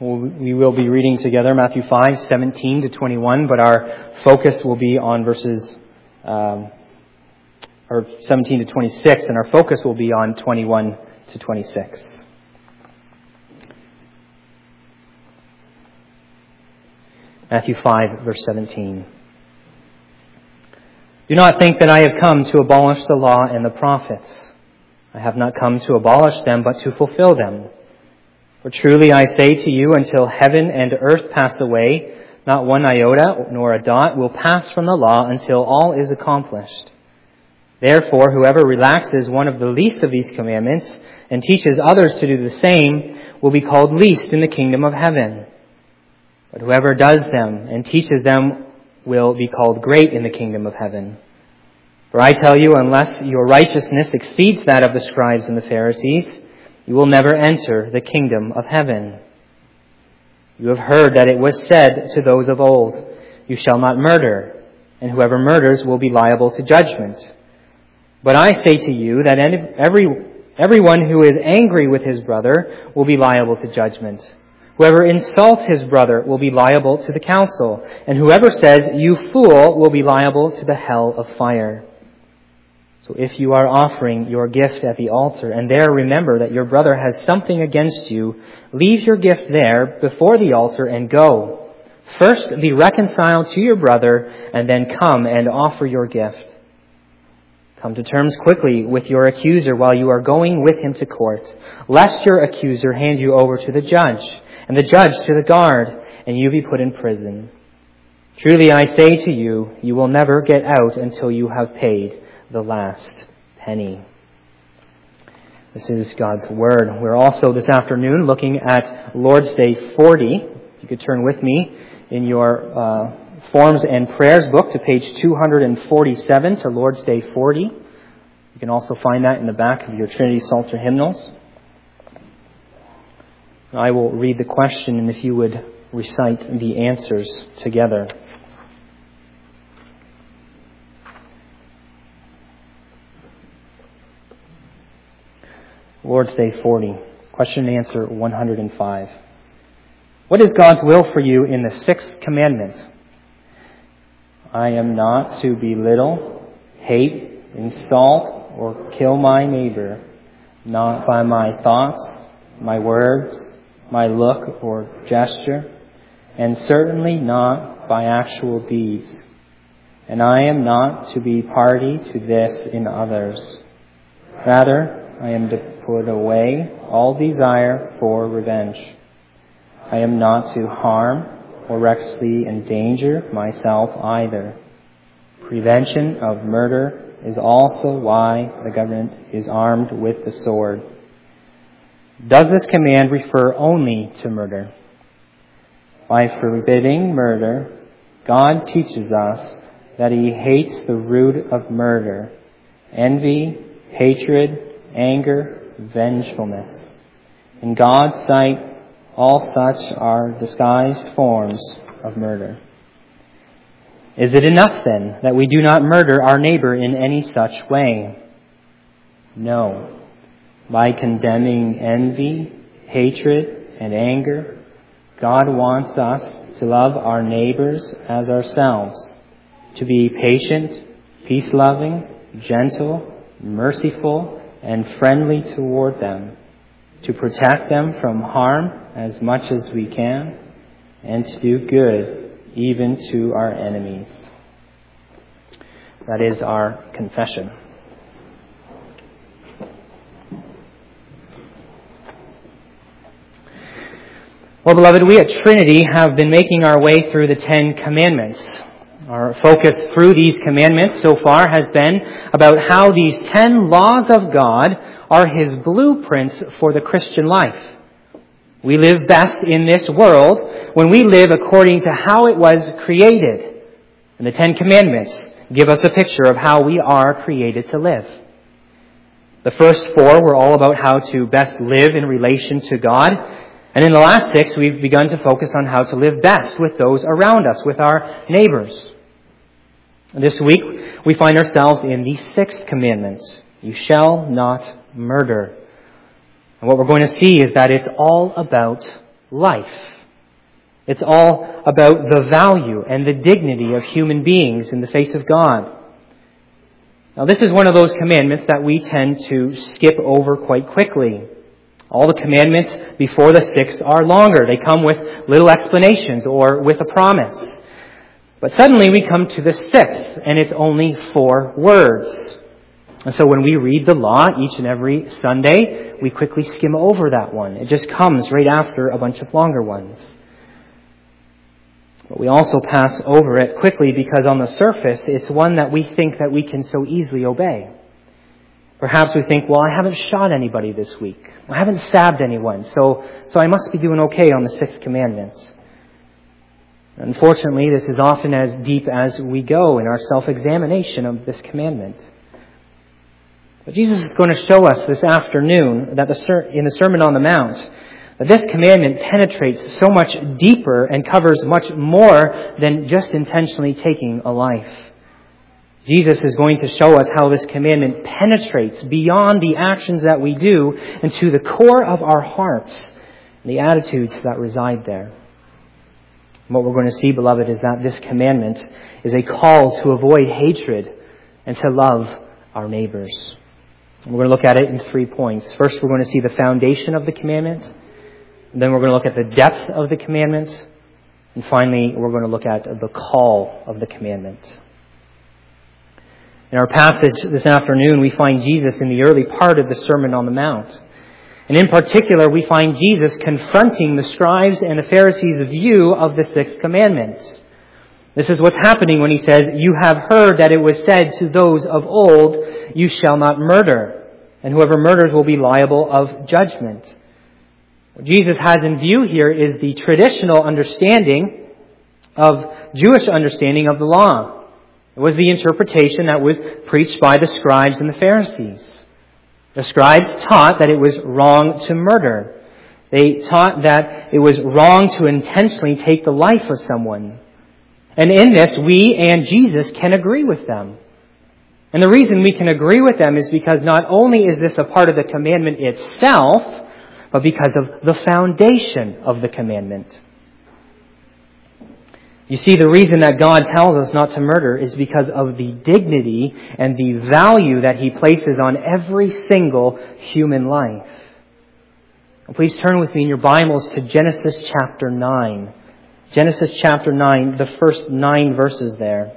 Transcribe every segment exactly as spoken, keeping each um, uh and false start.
We will be reading together Matthew five, seventeen to twenty-one, but our focus will be on verses um, or seventeen to twenty-six, and our focus will be on twenty-one to twenty-six. Matthew five, verse seventeen. Do not think that I have come to abolish the law and the prophets. I have not come to abolish them, but to fulfill them. For truly I say to you, until heaven and earth pass away, not one iota nor a dot will pass from the law until all is accomplished. Therefore, whoever relaxes one of the least of these commandments and teaches others to do the same will be called least in the kingdom of heaven. But whoever does them and teaches them will be called great in the kingdom of heaven. For I tell you, unless your righteousness exceeds that of the scribes and the Pharisees, you will never enter the kingdom of heaven. You have heard that it was said to those of old, you shall not murder, and whoever murders will be liable to judgment. But I say to you that every, everyone who is angry with his brother will be liable to judgment. Whoever insults his brother will be liable to the council, and whoever says, you fool, will be liable to the hell of fire. So if you are offering your gift at the altar, and there remember that your brother has something against you, leave your gift there before the altar and go. First be reconciled to your brother, and then come and offer your gift. Come to terms quickly with your accuser while you are going with him to court, lest your accuser hand you over to the judge, and the judge to the guard, and you be put in prison. Truly I say to you, you will never get out until you have paid the last penny. This is God's Word. We're also this afternoon looking at Lord's Day forty. If you could turn with me in your uh, Forms and Prayers book to page two forty-seven to Lord's Day forty. You can also find that in the back of your Trinity Psalter hymnals. I will read the question, and if you would recite the answers together. Lord's Day forty. Question and answer one hundred five. What is God's will for you in the sixth commandment? I am not to belittle, hate, insult, or kill my neighbor, not by my thoughts, my words, my look or gesture, and certainly not by actual deeds. And I am not to be party to this in others. Rather, I am to put away all desire for revenge. I am not to harm or recklessly endanger myself either. Prevention of murder is also why the government is armed with the sword. Does this command refer only to murder? By forbidding murder, God teaches us that He hates the root of murder, envy, hatred, anger, vengefulness. In God's sight, all such are disguised forms of murder. Is it enough then that we do not murder our neighbor in any such way? No. By condemning envy, hatred, and anger, God wants us to love our neighbors as ourselves, to be patient, peace-loving, gentle, merciful, and friendly toward them, to protect them from harm as much as we can, and to do good even to our enemies. That is our confession. Well, beloved, we at Trinity have been making our way through the Ten Commandments. Our focus through these commandments so far has been about how these ten laws of God are His blueprints for the Christian life. We live best in this world when we live according to how it was created. And the Ten Commandments give us a picture of how we are created to live. The first four were all about how to best live in relation to God. And in the last six, we've begun to focus on how to live best with those around us, with our neighbors. This week, we find ourselves in the sixth commandment. You shall not murder. And what we're going to see is that it's all about life. It's all about the value and the dignity of human beings in the face of God. Now, this is one of those commandments that we tend to skip over quite quickly. All the commandments before the sixth are longer. They come with little explanations or with a promise. But suddenly we come to the sixth, and it's only four words. And so when we read the law each and every Sunday, we quickly skim over that one. It just comes right after a bunch of longer ones. But we also pass over it quickly because on the surface, it's one that we think that we can so easily obey. Perhaps we think, well, I haven't shot anybody this week. I haven't stabbed anyone, so, so I must be doing okay on the sixth commandment. Unfortunately, this is often as deep as we go in our self-examination of this commandment. But Jesus is going to show us this afternoon that the, in the Sermon on the Mount that this commandment penetrates so much deeper and covers much more than just intentionally taking a life. Jesus is going to show us how this commandment penetrates beyond the actions that we do into the core of our hearts and the attitudes that reside there. And what we're going to see, beloved, is that this commandment is a call to avoid hatred and to love our neighbors. And we're going to look at it in three points. First, we're going to see the foundation of the commandment. Then we're going to look at the depth of the commandment. And finally, we're going to look at the call of the commandment. In our passage this afternoon, we find Jesus in the early part of the Sermon on the Mount. And in particular, we find Jesus confronting the scribes and the Pharisees' view of the sixth commandment. This is what's happening when he says, "You have heard that it was said to those of old, 'You shall not murder, and whoever murders will be liable of judgment.'" What Jesus has in view here is the traditional understanding of Jewish understanding of the law. It was the interpretation that was preached by the scribes and the Pharisees. The scribes taught that it was wrong to murder. They taught that it was wrong to intentionally take the life of someone. And in this, we and Jesus can agree with them. And the reason we can agree with them is because not only is this a part of the commandment itself, but because of the foundation of the commandment. You see, the reason that God tells us not to murder is because of the dignity and the value that He places on every single human life. Please turn with me in your Bibles to Genesis chapter nine. Genesis chapter nine, the first nine verses there.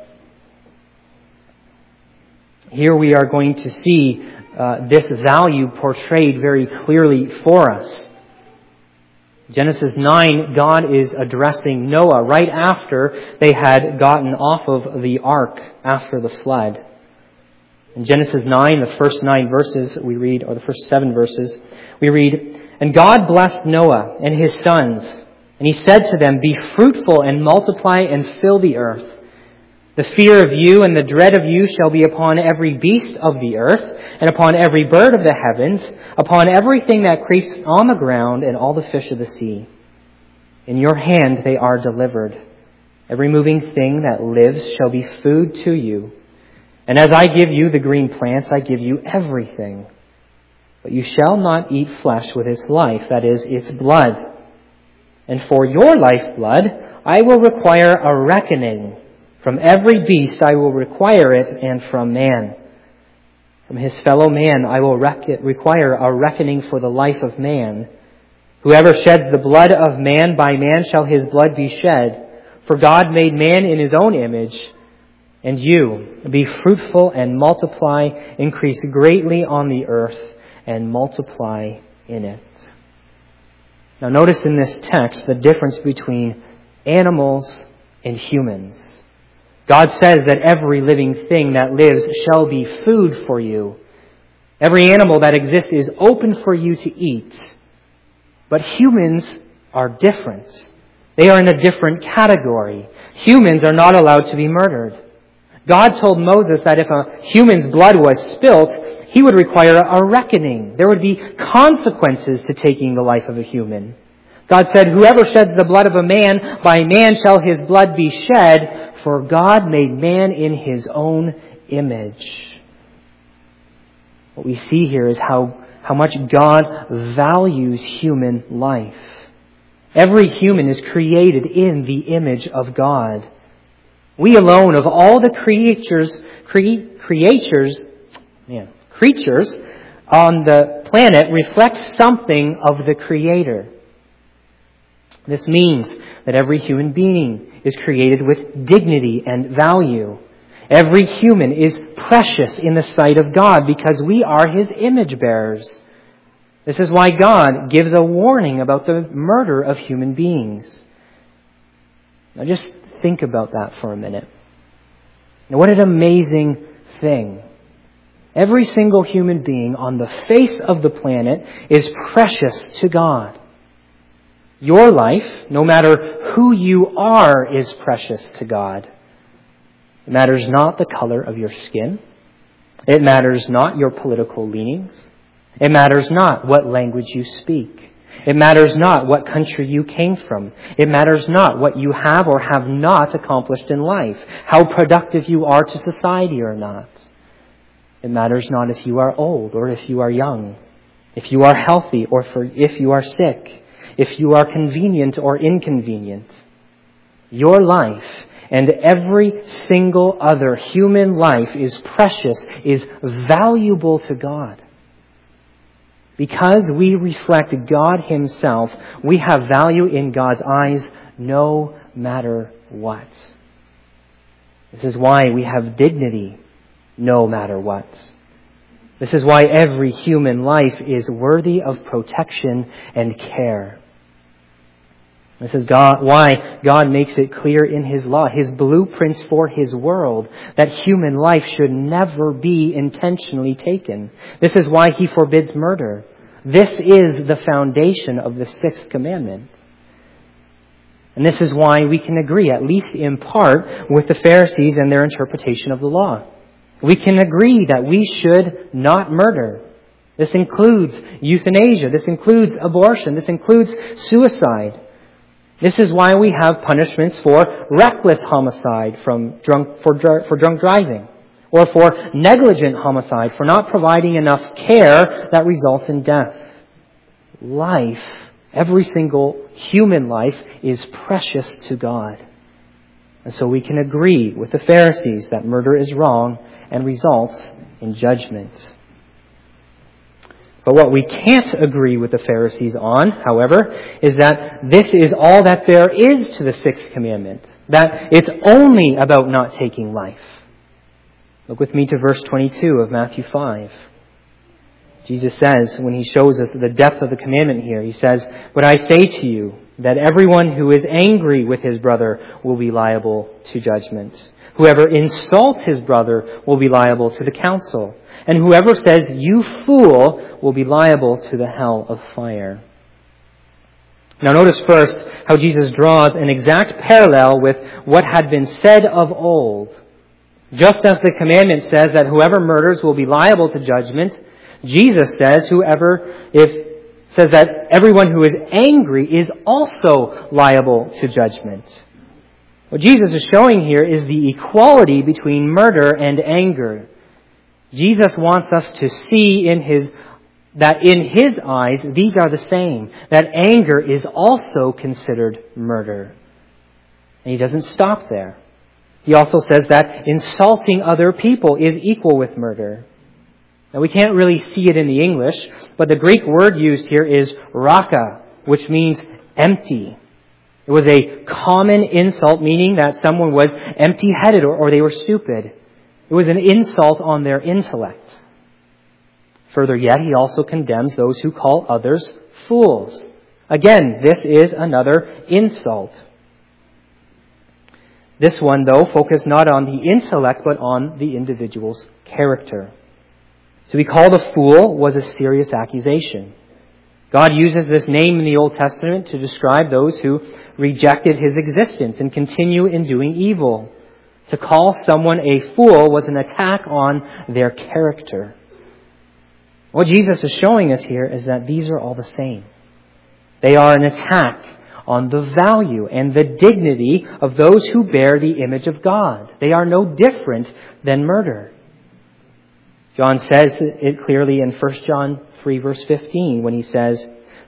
Here we are going to see uh, this value portrayed very clearly for us. Genesis nine, God is addressing Noah right after they had gotten off of the ark after the flood. In Genesis nine, the first nine verses we read, or the first seven verses, we read, "And God blessed Noah and his sons, and He said to them, 'Be fruitful and multiply and fill the earth. The fear of you and the dread of you shall be upon every beast of the earth, and upon every bird of the heavens, upon everything that creeps on the ground, and all the fish of the sea. In your hand they are delivered. Every moving thing that lives shall be food to you. And as I give you the green plants, I give you everything. But you shall not eat flesh with its life, that is, its blood. And for your lifeblood I will require a reckoning. From every beast I will require it, and from man. From his fellow man I will rec- require a reckoning for the life of man. Whoever sheds the blood of man, by man shall his blood be shed. For God made man in His own image. And you, be fruitful and multiply, increase greatly on the earth, and multiply in it." Now notice in this text the difference between animals and humans. God says that every living thing that lives shall be food for you. Every animal that exists is open for you to eat. But humans are different. They are in a different category. Humans are not allowed to be murdered. God told Moses that if a human's blood was spilt, He would require a reckoning. There would be consequences to taking the life of a human. God said, "Whoever sheds the blood of a man, by man shall his blood be shed, for God made man in His own image." What we see here is how, how much God values human life. Every human is created in the image of God. We alone, of all the creatures, cre- creatures, man, creatures on the planet, reflect something of the Creator. This means that every human being is created with dignity and value. Every human is precious in the sight of God because we are His image bearers. This is why God gives a warning about the murder of human beings. Now just think about that for a minute. Now, what an amazing thing. Every single human being on the face of the planet is precious to God. Your life, no matter who you are, is precious to God. It matters not the color of your skin. It matters not your political leanings. It matters not what language you speak. It matters not what country you came from. It matters not what you have or have not accomplished in life, how productive you are to society or not. It matters not if you are old or if you are young, if you are healthy or for, if you are sick, if you are convenient or inconvenient. Your life and every single other human life is precious, is valuable to God. Because we reflect God Himself, we have value in God's eyes no matter what. This is why we have dignity no matter what. This is why every human life is worthy of protection and care. This is God, why God makes it clear in His law, His blueprints for His world, that human life should never be intentionally taken. This is why He forbids murder. This is the foundation of the sixth commandment. And this is why we can agree, at least in part, with the Pharisees and their interpretation of the law. We can agree that we should not murder. This includes euthanasia. This includes abortion. This includes suicide. This is why we have punishments for reckless homicide from drunk, for, for drunk driving, or for negligent homicide, for not providing enough care that results in death. Life, every single human life, is precious to God. And so we can agree with the Pharisees that murder is wrong and results in judgment. But what we can't agree with the Pharisees on, however, is that this is all that there is to the sixth commandment. That it's only about not taking life. Look with me to verse twenty-two of Matthew five. Jesus says, when He shows us the depth of the commandment here, He says, "But I say to you that everyone who is angry with his brother will be liable to judgment. Whoever insults his brother will be liable to the council. And whoever says, 'You fool,' will be liable to the hell of fire." Now notice first how Jesus draws an exact parallel with what had been said of old. Just as the commandment says that whoever murders will be liable to judgment, Jesus says whoever if says that everyone who is angry is also liable to judgment. What Jesus is showing here is the equality between murder and anger. Jesus wants us to see in his that in His eyes these are the same. That anger is also considered murder. And He doesn't stop there. He also says that insulting other people is equal with murder. Now we can't really see it in the English, but the Greek word used here is raka, which means empty. It was a common insult, meaning that someone was empty-headed or, or they were stupid. It was an insult on their intellect. Further yet, He also condemns those who call others fools. Again, this is another insult. This one, though, focused not on the intellect, but on the individual's character. To be called a fool was a serious accusation. God uses this name in the Old Testament to describe those who rejected His existence and continue in doing evil. To call someone a fool was an attack on their character. What Jesus is showing us here is that these are all the same. They are an attack on the value and the dignity of those who bear the image of God. They are no different than murder. John says it clearly in First John three verse fifteen when he says,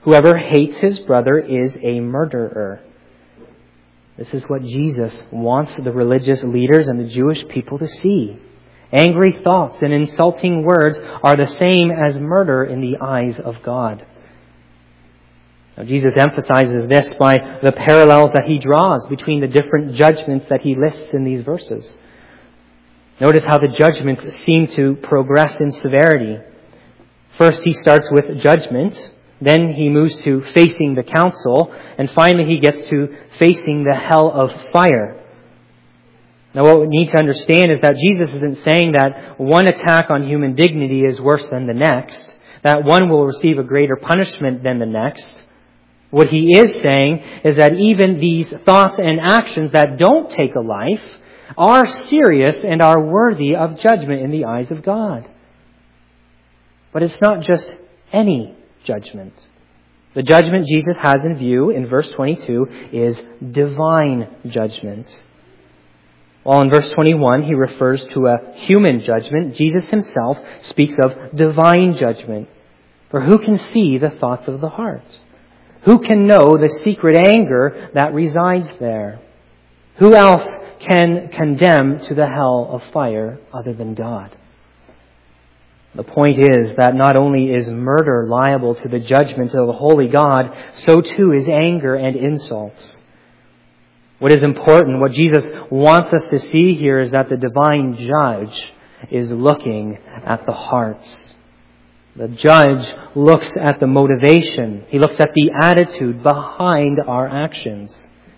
Whoever hates his brother is a murderer. This is what Jesus wants the religious leaders and the Jewish people to see. Angry thoughts and insulting words are the same as murder in the eyes of God. Now, Jesus emphasizes this by the parallels that he draws between the different judgments that he lists in these verses. Notice how the judgments seem to progress in severity. First, he starts with judgment. Then he moves to facing the council. And finally, he gets to facing the hell of fire. Now, what we need to understand is that Jesus isn't saying that one attack on human dignity is worse than the next, that one will receive a greater punishment than the next. What he is saying is that even these thoughts and actions that don't take a life are serious and are worthy of judgment in the eyes of God. But it's not just any judgment. The judgment Jesus has in view in verse twenty-two is divine judgment. While in verse twenty-one he refers to a human judgment, Jesus himself speaks of divine judgment. For who can see the thoughts of the heart? Who can know the secret anger that resides there? Who else can condemn to the hell of fire other than God? The point is that not only is murder liable to the judgment of a holy God, so too is anger and insults. What is important, what Jesus wants us to see here is that the divine judge is looking at the hearts. The judge looks at the motivation. He looks at the attitude behind our actions.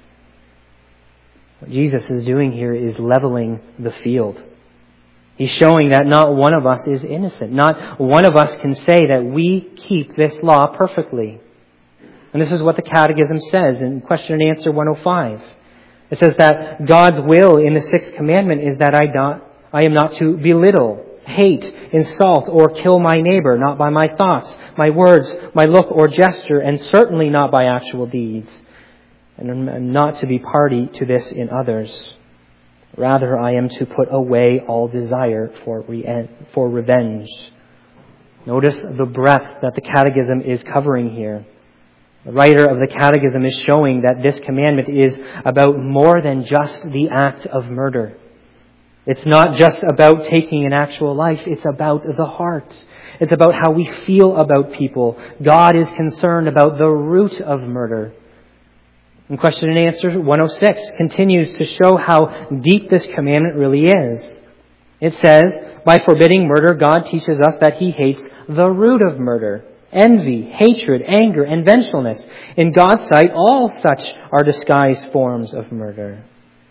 What Jesus is doing here is leveling the field. He's showing that not one of us is innocent. Not one of us can say that we keep this law perfectly. And this is what the Catechism says in question and answer one oh five. It says that God's will in the sixth commandment is that I, not, I am not to belittle, hate, insult, or kill my neighbor, not by my thoughts, my words, my look or gesture, and certainly not by actual deeds. And I'm not to be party to this in others. Rather, I am to put away all desire for re- for revenge. Notice the breadth that the Catechism is covering here. The writer of the Catechism is showing that this commandment is about more than just the act of murder. It's not just about taking an actual life. It's about the heart. It's about how we feel about people. God is concerned about the root of murder. And question and answer one oh six continues to show how deep this commandment really is. It says, by forbidding murder, God teaches us that He hates the root of murder. Envy, hatred, anger, and vengefulness. In God's sight, all such are disguised forms of murder.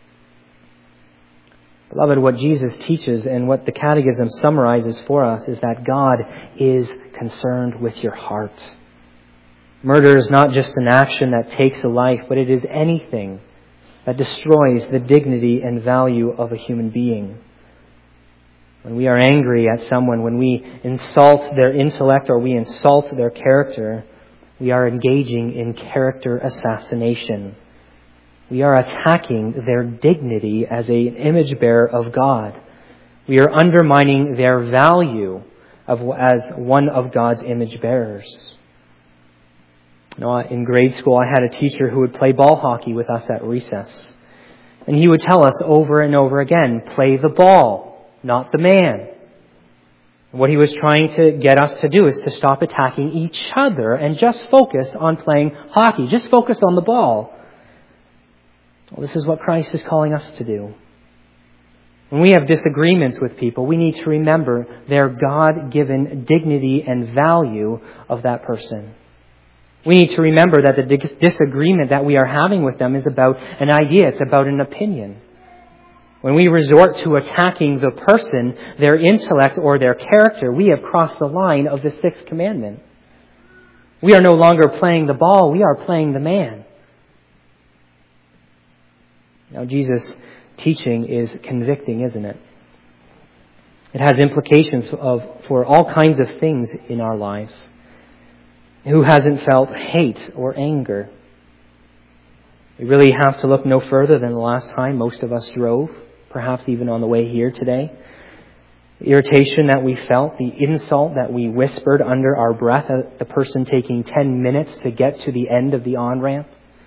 Beloved, what Jesus teaches and what the Catechism summarizes for us is that God is concerned with your heart. Murder is not just an action that takes a life, but it is anything that destroys the dignity and value of a human being. When we are angry at someone, when we insult their intellect or we insult their character, we are engaging in character assassination. We are attacking their dignity as an image bearer of God. We are undermining their value of, as one of God's image bearers. You know, in grade school, I had a teacher who would play ball hockey with us at recess. And he would tell us over and over again, play the ball, not the man. What he was trying to get us to do is to stop attacking each other and just focus on playing hockey. Just focus on the ball. Well, this is what Christ is calling us to do. When we have disagreements with people, we need to remember their God-given dignity and value of that person. We need to remember that the disagreement that we are having with them is about an idea. It's about an opinion. When we resort to attacking the person, their intellect, or their character, we have crossed the line of the sixth commandment. We are no longer playing the ball. We are playing the man. Now, Jesus' teaching is convicting, isn't it? It has implications of for all kinds of things in our lives. Who hasn't felt hate or anger? We really have to look no further than the last time most of us drove, perhaps even on the way here today. The irritation that we felt, the insult that we whispered under our breath at the person taking ten minutes to get to the end of the on-ramp,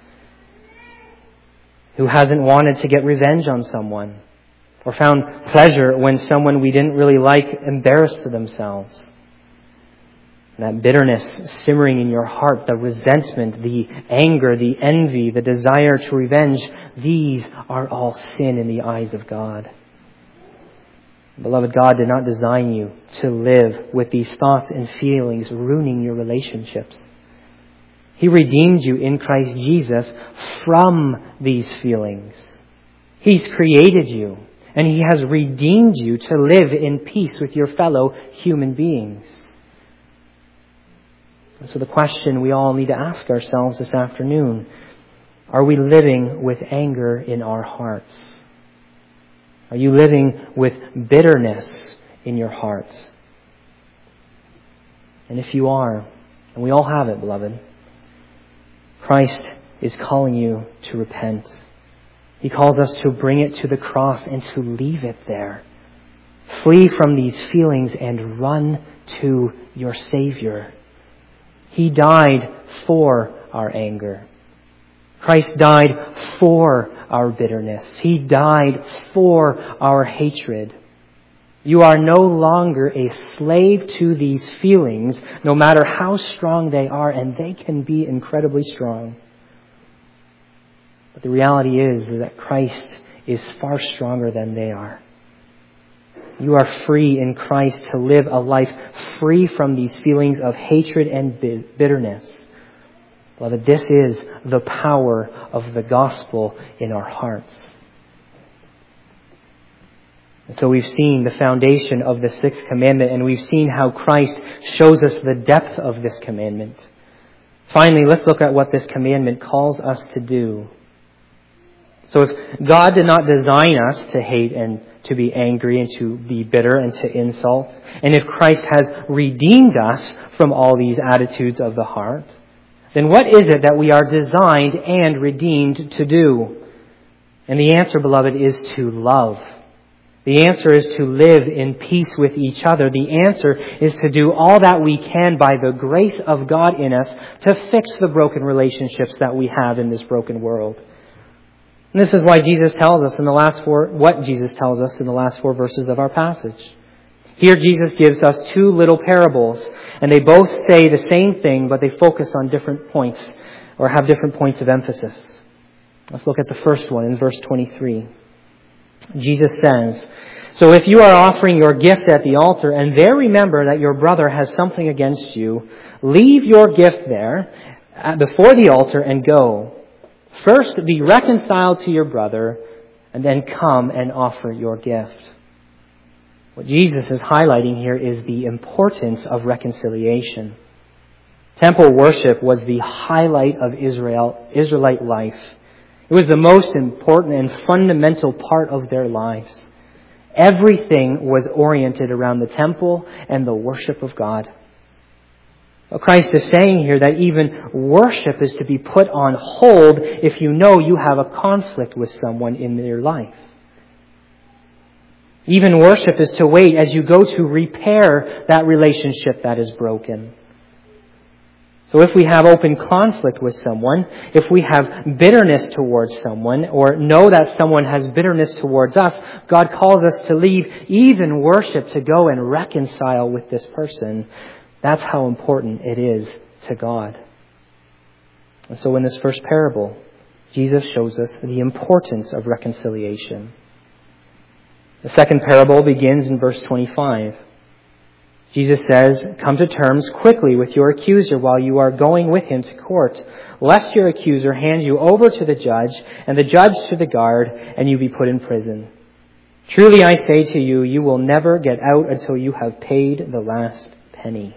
who hasn't wanted to get revenge on someone, or found pleasure when someone we didn't really like embarrassed themselves. That bitterness simmering in your heart, the resentment, the anger, the envy, the desire to revenge, these are all sin in the eyes of God. Beloved, God did not design you to live with these thoughts and feelings ruining your relationships. He redeemed you in Christ Jesus from these feelings. He's created you, and He has redeemed you to live in peace with your fellow human beings. And so the question we all need to ask ourselves this afternoon, are we living with anger in our hearts? Are you living with bitterness in your heart? And if you are, and we all have it, beloved, Christ is calling you to repent. He calls us to bring it to the cross and to leave it there. Flee from these feelings and run to your Savior. He died for our anger. Christ died for our bitterness. He died for our hatred. You are no longer a slave to these feelings, no matter how strong they are, and they can be incredibly strong. But the reality is that Christ is far stronger than they are. You are free in Christ to live a life free from these feelings of hatred and bitterness. Beloved, this is the power of the gospel in our hearts. And so we've seen the foundation of the sixth commandment, and we've seen how Christ shows us the depth of this commandment. Finally, let's look at what this commandment calls us to do. So if God did not design us to hate and to be angry and to be bitter and to insult, and if Christ has redeemed us from all these attitudes of the heart, then what is it that we are designed and redeemed to do? And the answer, beloved, is to love. The answer is to live in peace with each other. The answer is to do all that we can by the grace of God in us to fix the broken relationships that we have in this broken world. And this is why Jesus tells us in the last four, what Jesus tells us in the last four verses of our passage. Here Jesus gives us two little parables, and they both say the same thing, but they focus on different points or have different points of emphasis. Let's look at the first one in verse twenty-three. Jesus says, "So if you are offering your gift at the altar and there remember that your brother has something against you, leave your gift there before the altar and go. First be reconciled to your brother and then come and offer your gift." What Jesus is highlighting here is the importance of reconciliation. Temple worship was the highlight of Israel, Israelite life. It was the most important and fundamental part of their lives. Everything was oriented around the temple and the worship of God. But Christ is saying here that even worship is to be put on hold if you know you have a conflict with someone in your life. Even worship is to wait as you go to repair that relationship that is broken. So if we have open conflict with someone, if we have bitterness towards someone, or know that someone has bitterness towards us, God calls us to leave even worship to go and reconcile with this person. That's how important it is to God. And so in this first parable, Jesus shows us the importance of reconciliation. The second parable begins in verse twenty-five. Jesus says, "Come to terms quickly with your accuser while you are going with him to court, lest your accuser hand you over to the judge, and the judge to the guard, and you be put in prison. Truly I say to you, you will never get out until you have paid the last penny."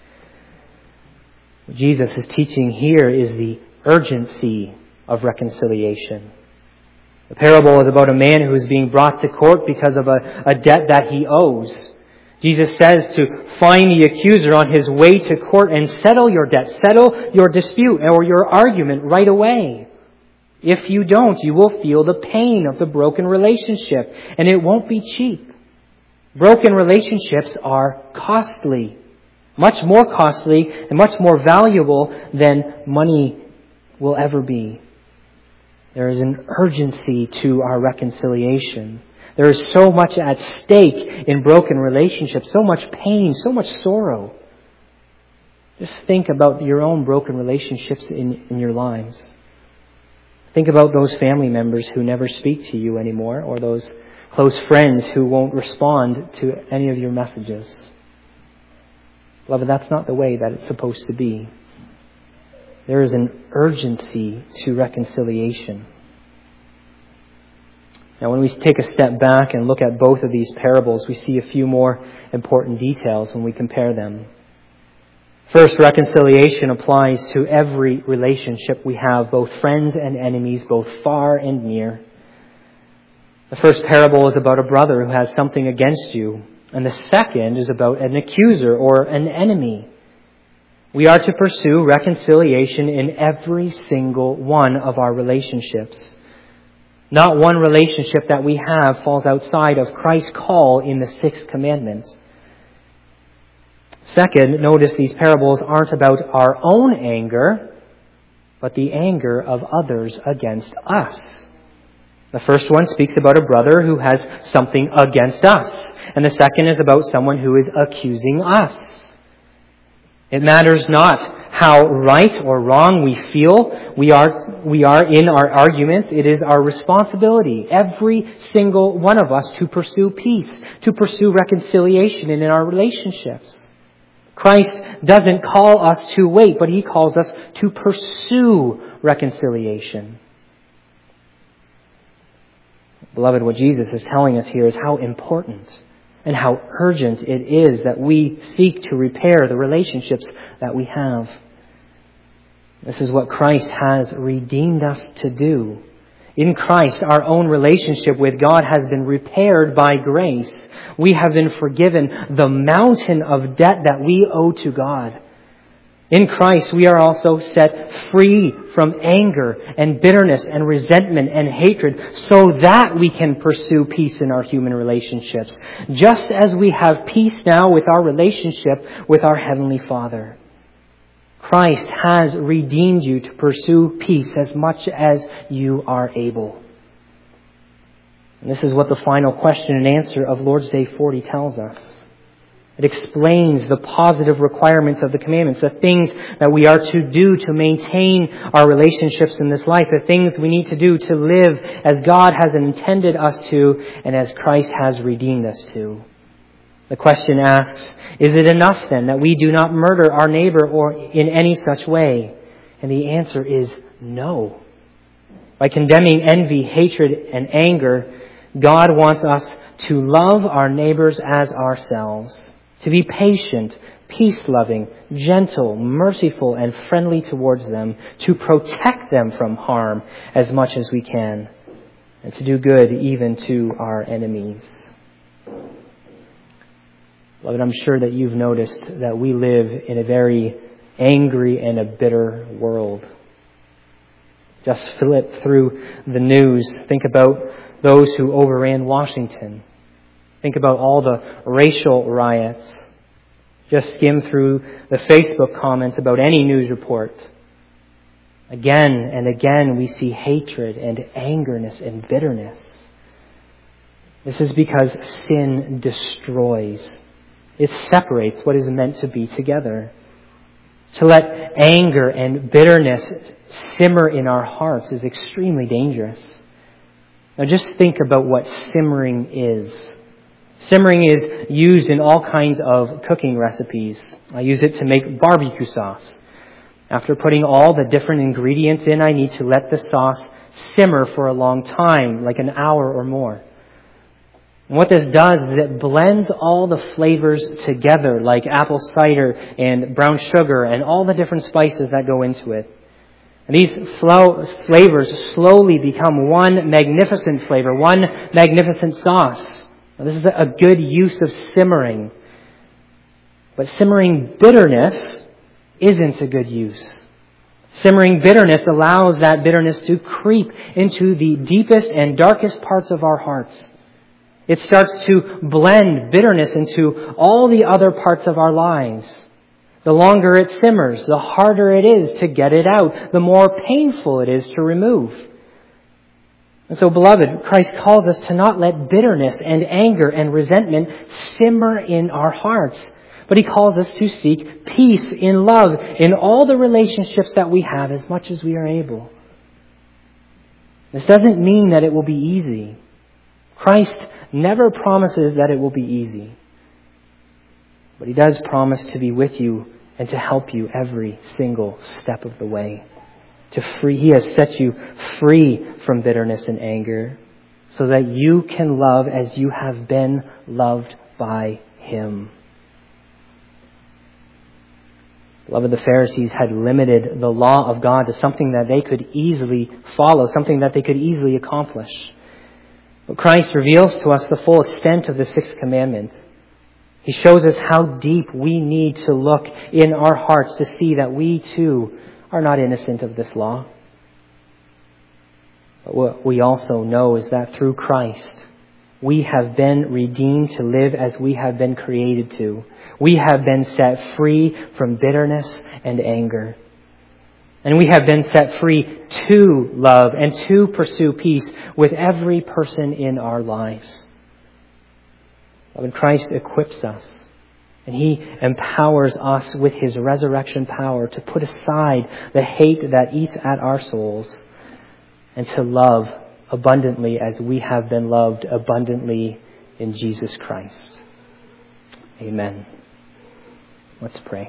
What Jesus is teaching here is the urgency of reconciliation. The parable is about a man who is being brought to court because of a, a debt that he owes. Jesus says to find the accuser on his way to court and settle your debt, settle your dispute or your argument right away. If you don't, you will feel the pain of the broken relationship, and it won't be cheap. Broken relationships are costly, much more costly and much more valuable than money will ever be. There is an urgency to our reconciliation. There is so much at stake in broken relationships, so much pain, so much sorrow. Just think about your own broken relationships in, in your lives. Think about those family members who never speak to you anymore, or those close friends who won't respond to any of your messages. Beloved, that's not the way that it's supposed to be. There is an urgency to reconciliation. Now, when we take a step back and look at both of these parables, we see a few more important details when we compare them. First, reconciliation applies to every relationship we have, both friends and enemies, both far and near. The first parable is about a brother who has something against you, and the second is about an accuser or an enemy. We are to pursue reconciliation in every single one of our relationships. Not one relationship that we have falls outside of Christ's call in the sixth commandment. Second, notice these parables aren't about our own anger, but the anger of others against us. The first one speaks about a brother who has something against us, and the second is about someone who is accusing us. It matters not how right or wrong we feel we are, we are in our arguments. It is our responsibility, every single one of us, to pursue peace, to pursue reconciliation in our relationships. Christ doesn't call us to wait, but He calls us to pursue reconciliation. Beloved, what Jesus is telling us here is how important and how urgent it is that we seek to repair the relationships that we have. This is what Christ has redeemed us to do. In Christ, our own relationship with God has been repaired by grace. We have been forgiven the mountain of debt that we owe to God. In Christ, we are also set free from anger and bitterness and resentment and hatred so that we can pursue peace in our human relationships, just as we have peace now with our relationship with our Heavenly Father. Christ has redeemed you to pursue peace as much as you are able. And this is what the final question and answer of Lord's Day forty tells us. It explains the positive requirements of the commandments, the things that we are to do to maintain our relationships in this life, the things we need to do to live as God has intended us to and as Christ has redeemed us to. The question asks, is it enough then that we do not murder our neighbor or in any such way? And the answer is no. By condemning envy, hatred, and anger, God wants us to love our neighbors as ourselves, to be patient, peace-loving, gentle, merciful, and friendly towards them, to protect them from harm as much as we can, and to do good even to our enemies. Beloved, I'm sure that you've noticed that we live in a very angry and a bitter world. Just flip through the news. Think about those who overran Washington. Think about all the racial riots. Just skim through the Facebook comments about any news report. Again and again we see hatred and angerness and bitterness. This is because sin destroys. It separates what is meant to be together. To let anger and bitterness simmer in our hearts is extremely dangerous. Now just think about what simmering is. Simmering is used in all kinds of cooking recipes. I use it to make barbecue sauce. After putting all the different ingredients in, I need to let the sauce simmer for a long time, like an hour or more. And what this does is it blends all the flavors together, like apple cider and brown sugar and all the different spices that go into it. And these flow, flavors slowly become one magnificent flavor, one magnificent sauce. Now, this is a good use of simmering. But simmering bitterness isn't a good use. Simmering bitterness allows that bitterness to creep into the deepest and darkest parts of our hearts. It starts to blend bitterness into all the other parts of our lives. The longer it simmers, the harder it is to get it out, the more painful it is to remove. And so, beloved, Christ calls us to not let bitterness and anger and resentment simmer in our hearts, but He calls us to seek peace in love in all the relationships that we have as much as we are able. This doesn't mean that it will be easy. Christ never promises that it will be easy. But He does promise to be with you and to help you every single step of the way. To free, He has set you free from bitterness and anger so that you can love as you have been loved by Him. Beloved, the Pharisees had limited the law of God to something that they could easily follow, something that they could easily accomplish. But Christ reveals to us the full extent of the sixth commandment. He shows us how deep we need to look in our hearts to see that we too are not innocent of this law. But what we also know is that through Christ, we have been redeemed to live as we have been created to. We have been set free from bitterness and anger. And we have been set free to love and to pursue peace with every person in our lives. When Christ equips us and He empowers us with His resurrection power to put aside the hate that eats at our souls and to love abundantly as we have been loved abundantly in Jesus Christ. Amen. Let's pray.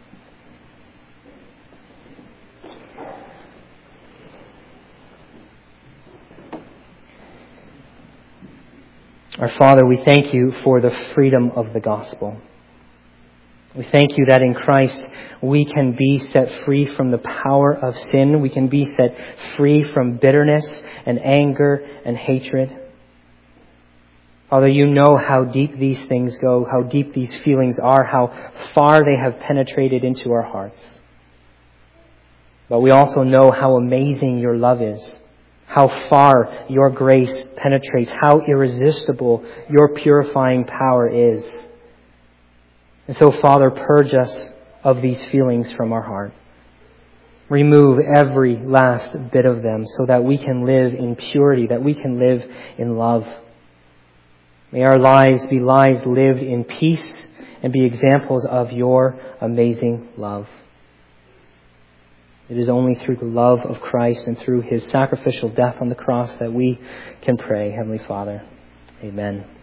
Our Father, we thank You for the freedom of the gospel. We thank You that in Christ we can be set free from the power of sin. We can be set free from bitterness and anger and hatred. Father, You know how deep these things go, how deep these feelings are, how far they have penetrated into our hearts. But we also know how amazing Your love is, how far Your grace penetrates, how irresistible Your purifying power is. And so, Father, purge us of these feelings from our heart. Remove every last bit of them so that we can live in purity, that we can live in love. May our lives be lives lived in peace and be examples of Your amazing love. It is only through the love of Christ and through His sacrificial death on the cross that we can pray, Heavenly Father. Amen.